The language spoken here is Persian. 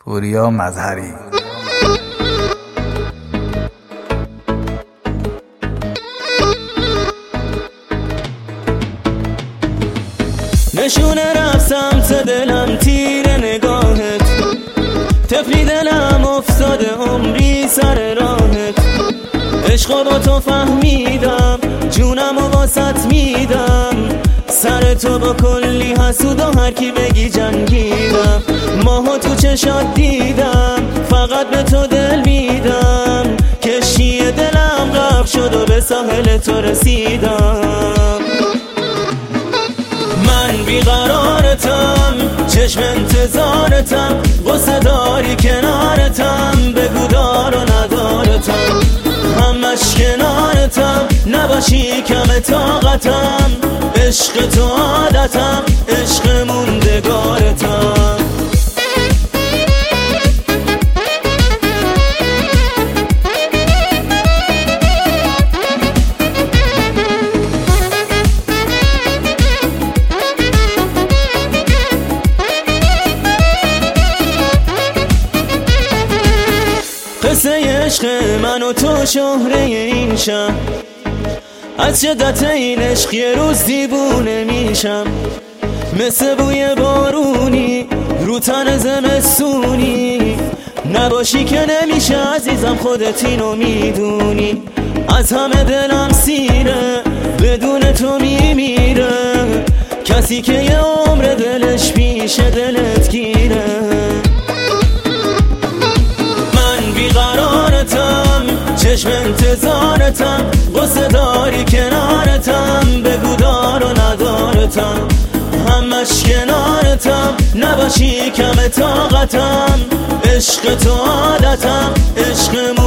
پوریا مظهری. نشونه رفت سمت دلم تیر نگاهت، طفلی دلم افتاده عمری سر راهت. عشقا با تو فهمیدم، جونم و واسط میدم، سر تو با کلی حسود و هر کی بگی جنگیدم. ماها تو چشات دیدم، فقط به تو دل میدم، کشتی دلم غرق شد و به ساحل تو رسیدم. من بیقرارتم، چشم انتظارتم، غصه داری کنارتم، بگو دار و ندارتم، همش کنارتم، نباشی کم طاقتم، عشق تو عادتم، عشق موندگارتم. قصه عشق من و تو شهره این شم، از شدت این عشق یه روز دیوونه میشم، مثل بوی بارونی رو تن زمستونی، نباشی که نمیشه عزیزم، خودت اینو میدونی. از همه دلم سیره، بدون تو میمیره، کسی که یه عمر دلش پیش دلت گیره. بیقرارتم، چشم انتظارتم، غصه داری کنارتم، بگو دار و ندارتم، همش کنارتم، نباشی کم طاقتم، عشق تو عادتم، عشق